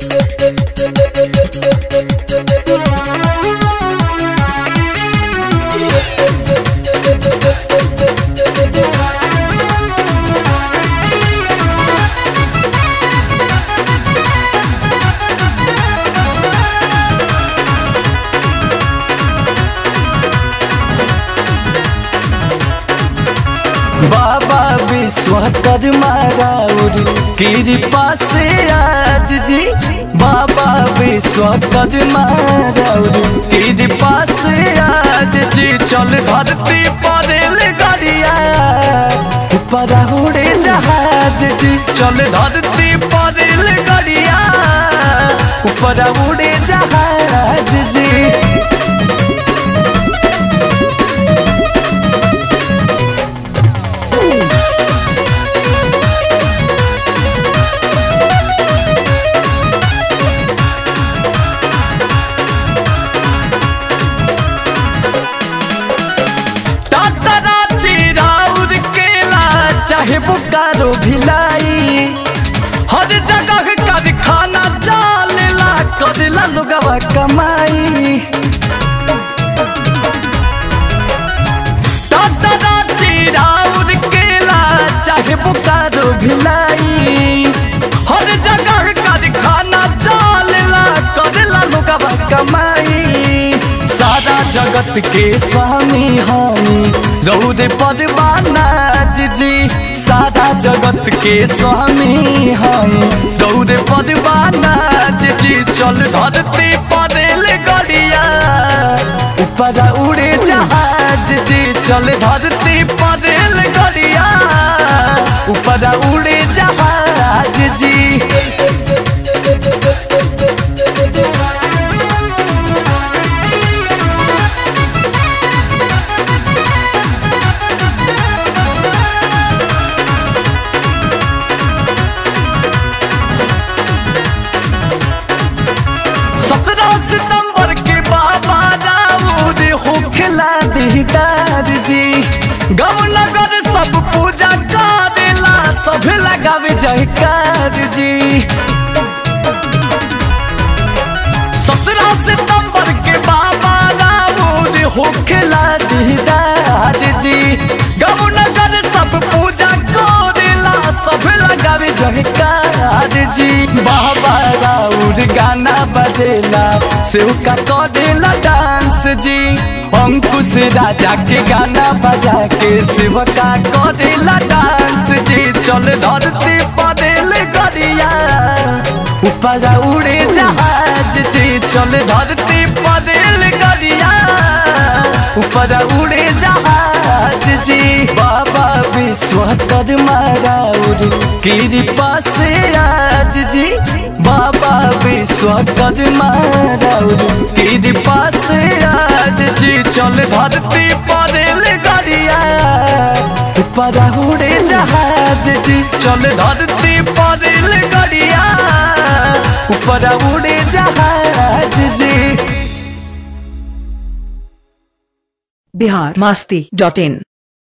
बाबा विश्वकर्मा राउर कृपा से आज जी, बाबा विश्वकर्मा राउर कृपा से आज जी, चल धरती पर गाड़िया ऊपर उड़े जहाज जी, चल धरती पर गाड़िया ऊपर उड़े जहाज जी। चाहे बोकारो भिलाई हर जगह कारखाना चलेला, करेला लोगवा कमाई। टाटा चिराउर केला चाहे बोकारो भिलाई हर जगह कारखाना चलेला, करेला लोगवा कमाई। सारा जगत के स्वामी हामी रौदे परवाना जी, सारा जगत के स्वामी हामी रौदे परवाना जी, चल धरती पर गाड़िया ऊपर उड़े जहाज जी, चल धरती पर गाड़िया ऊपर उड़े जहाज जी। सितंबर के बाबा राउर होखेला दीदार जी, गाँव नगर सब पूजा करेला, सब लगावे जयकार जी। 17 सितंबर के बाबा राउर होखेला दीदार जी, गाँव नगर सब पूजा करेला, सब लगावे जयकार जी। बाबा राउर गाना बजेला सेव का करेला डांस जी, अंकुश राजा के गाना बजा के शिव का करेला डांस जी, चल धरती पर गाड़िया ऊपर उड़े जहाज जी, चल धरती पर गाड़िया ऊपर उड़े जहाज जी। बाबा विश्वकर्मा राउर कृपा से आज जी, बाबा विश्वकर्मा राउर कृपा से आज जी, चल धरती पर गाड़िया ऊपर उड़े जहाज जी, चल धरती पर गाड़िया ऊपर उड़े जहाज जी। biharmasti.in